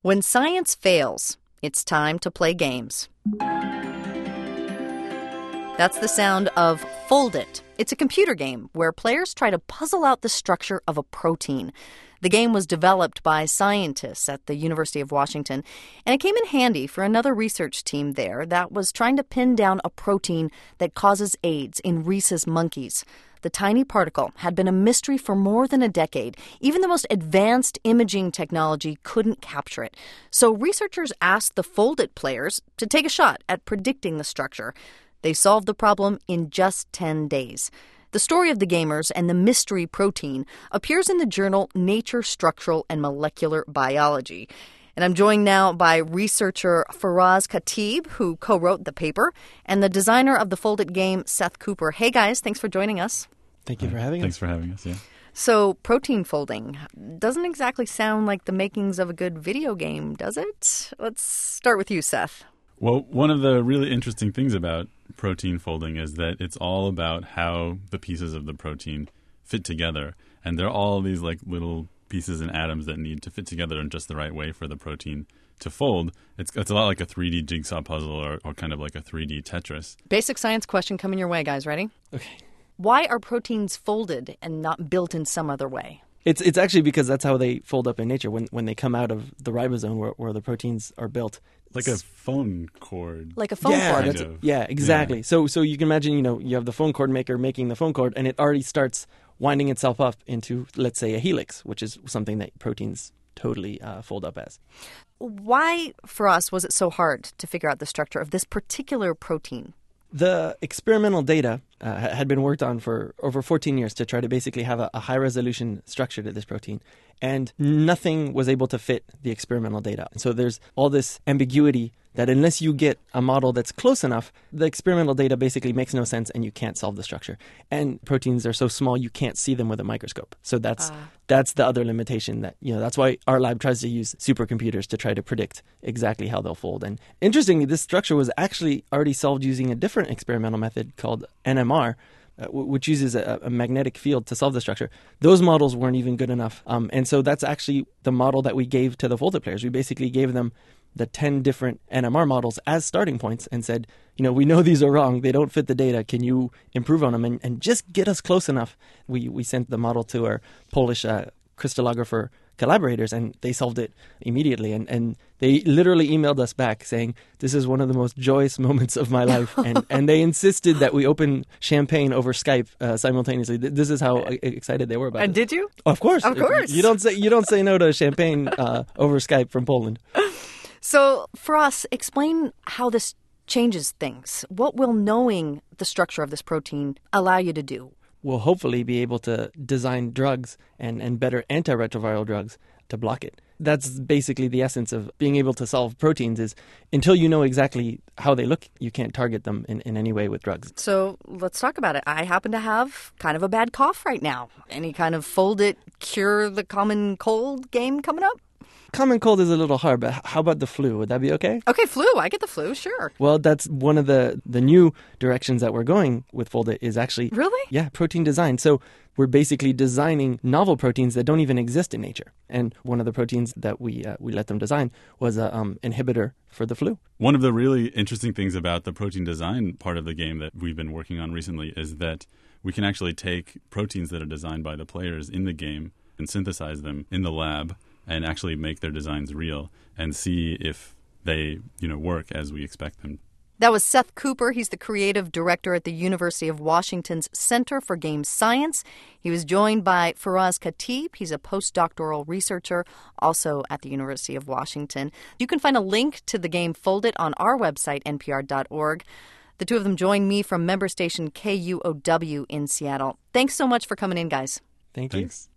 When science fails, it's time to play games. That's the sound of Fold It. It's a computer game where players try to puzzle out the structure of a protein. The game was developed by scientists at the University of Washington, and it came in handy for another research team there that was trying to pin down a protein that causes AIDS in rhesus monkeys. The tiny particle had been a mystery for more than a decade. Even the most advanced imaging technology couldn't capture it. So researchers asked the Fold It players to take a shot at predicting the structure. They solved the problem in just 10 days. The story of the gamers and the mystery protein appears in the journal Nature Structural and Molecular Biology. And I'm joined now by researcher Faraz Khatib, who co-wrote the paper, and the designer of the Fold It game, Seth Cooper. Hey, guys, thanks for joining us. Thank you for having us. Thanks for having us, yeah. So, protein folding doesn't exactly sound like the makings of a good video game, does it? Let's start with you, Seth. Well, one of the really interesting things about protein folding is that it's all about how the pieces of the protein fit together. And they're all these like little pieces and atoms that need to fit together in just the right way for the protein to fold. It's a lot like a 3D jigsaw puzzle or kind of like a 3D Tetris. Basic science question coming your way, guys. Ready? Okay. Why are proteins folded and not built in some other way? It's actually because that's how they fold up in nature when they come out of the ribosome where the proteins are built. Like a phone cord. Like a phone cord. Yeah, exactly. Yeah. So you can imagine, you have the phone cord maker making the phone cord, and it already starts winding itself up into, let's say, a helix, which is something that proteins totally fold up as. Why, for us, was it so hard to figure out the structure of this particular protein? The experimental data had been worked on for over 14 years to try to basically have a high-resolution structure to this protein, and nothing was able to fit the experimental data. And so there's all this ambiguity that unless you get a model that's close enough, the experimental data basically makes no sense and you can't solve the structure. And proteins are so small you can't see them with a microscope. So that's the other limitation that's why our lab tries to use supercomputers to try to predict exactly how they'll fold. And interestingly, this structure was actually already solved using a different experimental method called NMR, which uses a magnetic field to solve the structure. Those models weren't even good enough. And so that's actually the model that we gave to the Fold It players. We basically gave them the 10 different NMR models as starting points and said, we know these are wrong. They don't fit the data. Can you improve on them and just get us close enough? We sent the model to our Polish crystallographer collaborators, and they solved it immediately. And they literally emailed us back saying, this is one of the most joyous moments of my life. And they insisted that we open champagne over Skype simultaneously. This is how excited they were about it. And did you? Of course. Of course. You don't say no to champagne over Skype from Poland. So for us, explain how this changes things. What will knowing the structure of this protein allow you to do? We'll hopefully be able to design drugs and better antiretroviral drugs to block it. That's basically the essence of being able to solve proteins is until you know exactly how they look, you can't target them in any way with drugs. So let's talk about it. I happen to have kind of a bad cough right now. Any kind of Fold It, cure the common cold game coming up? Common cold is a little hard, but how about the flu? Would that be okay? Okay, flu. I get the flu, sure. Well, that's one of the new directions that we're going with Fold It is actually... Really? Yeah, protein design. So we're basically designing novel proteins that don't even exist in nature. And one of the proteins that we let them design was an inhibitor for the flu. One of the really interesting things about the protein design part of the game that we've been working on recently is that we can actually take proteins that are designed by the players in the game and synthesize them in the lab and actually make their designs real and see if they, work as we expect them. That was Seth Cooper. He's the creative director at the University of Washington's Center for Game Science. He was joined by Faraz Khatib. He's a postdoctoral researcher, also at the University of Washington. You can find a link to the game Fold It on our website, npr.org. The two of them joined me from member station KUOW in Seattle. Thanks so much for coming in, guys. Thank you. Thanks.